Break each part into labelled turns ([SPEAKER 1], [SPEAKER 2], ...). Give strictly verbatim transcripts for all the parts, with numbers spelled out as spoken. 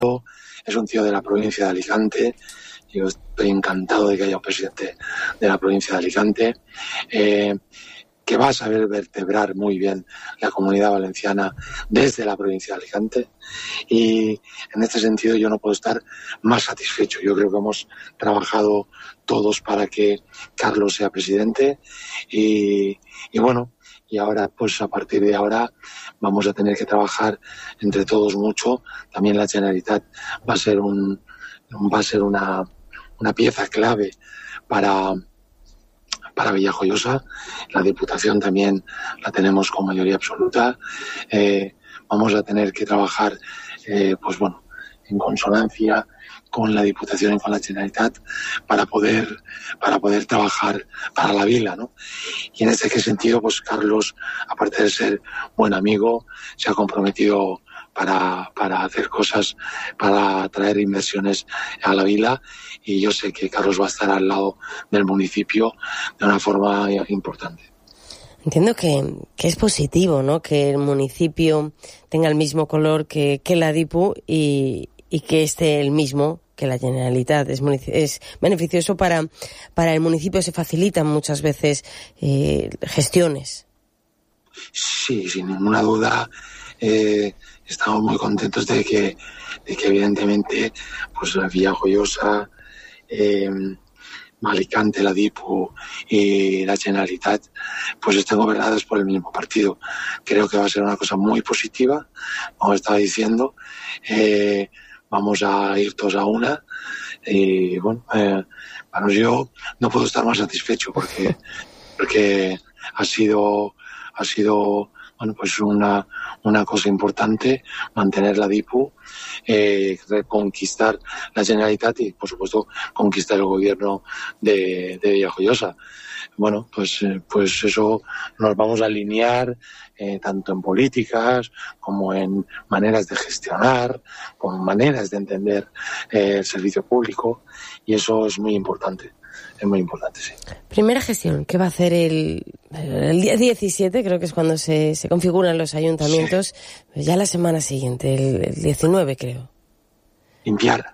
[SPEAKER 1] es un tío de la provincia de Alicante. Yo estoy encantado de que haya un presidente de la provincia de Alicante, eh, que va a saber vertebrar muy bien la Comunidad Valenciana desde la provincia de Alicante. Y en este sentido yo no puedo estar más satisfecho. Yo creo que hemos trabajado todos para que Carlos sea presidente y, y bueno, y ahora pues a partir de ahora vamos a tener que trabajar entre todos mucho. También la Generalitat va a ser un va a ser una, una pieza clave para para Villajoyosa. La Diputación también la tenemos con mayoría absoluta. Eh, vamos a tener que trabajar eh, pues bueno, en consonancia con la Diputación y con la Generalitat para poder para poder trabajar para la vila, ¿no? Y en este sentido, pues Carlos, aparte de ser buen amigo, se ha comprometido para, para hacer cosas, para traer inversiones a la vila, y yo sé que Carlos va a estar al lado del municipio de una forma importante.
[SPEAKER 2] Entiendo que, que es positivo, ¿no?, que el municipio tenga el mismo color que, que la Dipu y, y que esté el mismo que la Generalitat. Es, es beneficioso para, para el municipio, se facilitan muchas veces eh, gestiones.
[SPEAKER 1] Sí, sin ninguna duda. Eh, estamos muy contentos de que, de que evidentemente pues la Villajoyosa, eh, Alicante, la Dipu y la Generalitat pues estén gobernadas por el mismo partido. Creo que va a ser una cosa muy positiva, como estaba diciendo. Eh, vamos a ir todos a una y bueno, eh, bueno, yo no puedo estar más satisfecho porque porque ha sido ha sido bueno, pues una, una cosa importante mantener la Dipu, eh, reconquistar la Generalitat y, por supuesto, conquistar el gobierno de, de Villajoyosa. Bueno, pues, eh, pues eso nos vamos a alinear eh, tanto en políticas como en maneras de gestionar, como maneras de entender eh, el servicio público, y eso es muy importante. Es muy importante, sí.
[SPEAKER 2] Primera gestión, ¿qué va a hacer el, el día diecisiete? Creo que es cuando se, se configuran los ayuntamientos. Sí. Ya la semana siguiente, el, el diecinueve, creo.
[SPEAKER 1] Limpiar.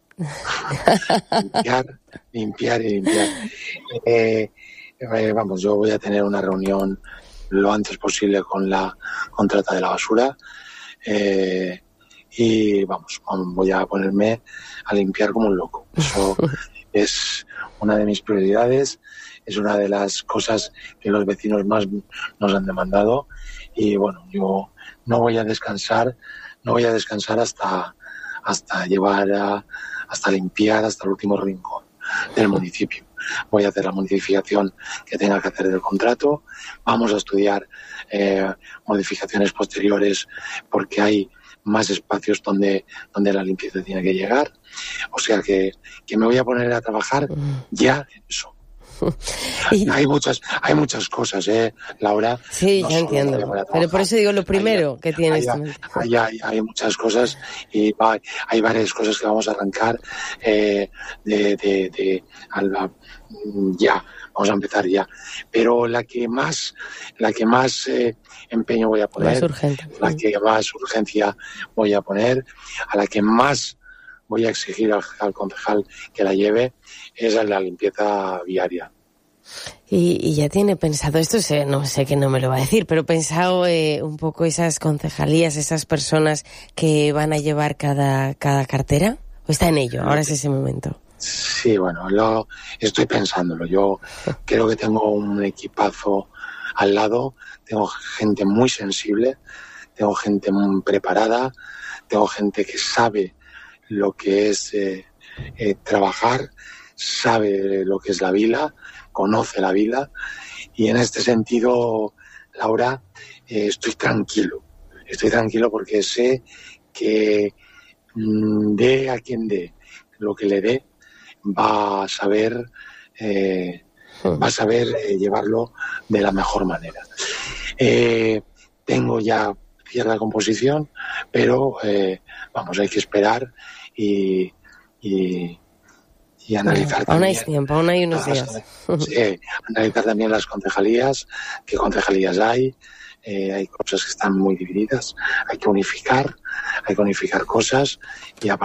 [SPEAKER 1] limpiar, limpiar y limpiar. Eh, eh, vamos, yo voy a tener una reunión lo antes posible con la contrata de la basura. Eh, y vamos, voy a ponerme a limpiar como un loco. Eso es una de mis prioridades, es una de las cosas que los vecinos más nos han demandado, y bueno, yo no voy a descansar, no voy a descansar hasta, hasta llevar a, hasta limpiar hasta el último rincón del municipio. Voy a hacer la modificación que tenga que hacer del contrato, vamos a estudiar eh, modificaciones posteriores porque hay más espacios donde, donde la limpieza tiene que llegar. O sea que, que me voy a poner a trabajar ya en eso. Y... Hay muchas, hay muchas cosas, ¿eh, Laura?
[SPEAKER 2] Sí, no ya entiendo. Pero por eso digo lo primero hay, que tienes.
[SPEAKER 1] Hay, hay, hay, hay muchas cosas y hay, hay varias cosas que vamos a arrancar eh, de, de, de a, ya. Vamos a empezar ya. Pero la que más, la que más eh, empeño voy a poner,
[SPEAKER 2] más urgente.
[SPEAKER 1] la que más urgencia voy a poner, a la que más voy a exigir al, al concejal que la lleve, es a la limpieza viaria.
[SPEAKER 2] Y, y ya tiene pensado, esto sé, no sé que no me lo va a decir, pero pensado eh, un poco esas concejalías, esas personas que van a llevar cada, cada cartera, ¿o está en ello? Ahora es ese momento.
[SPEAKER 1] Sí, bueno, lo estoy pensándolo. Yo creo que tengo un equipazo al lado, tengo gente muy sensible, tengo gente muy preparada, tengo gente que sabe lo que es eh, eh, trabajar, sabe lo que es la vila, conoce la vila, y en este sentido, Laura, eh, estoy tranquilo. Estoy tranquilo porque sé que mmm, dé a quien dé lo que le dé, va a saber eh, va a saber eh, llevarlo de la mejor manera. Eh, tengo ya cierta composición, pero eh, vamos, hay que esperar y, y, y analizar
[SPEAKER 2] bueno, aún
[SPEAKER 1] también.
[SPEAKER 2] Hay tiempo, aún hay unos días.
[SPEAKER 1] Sí, analizar también las concejalías, qué concejalías hay, eh, hay cosas que están muy divididas, hay que unificar, hay que unificar cosas y a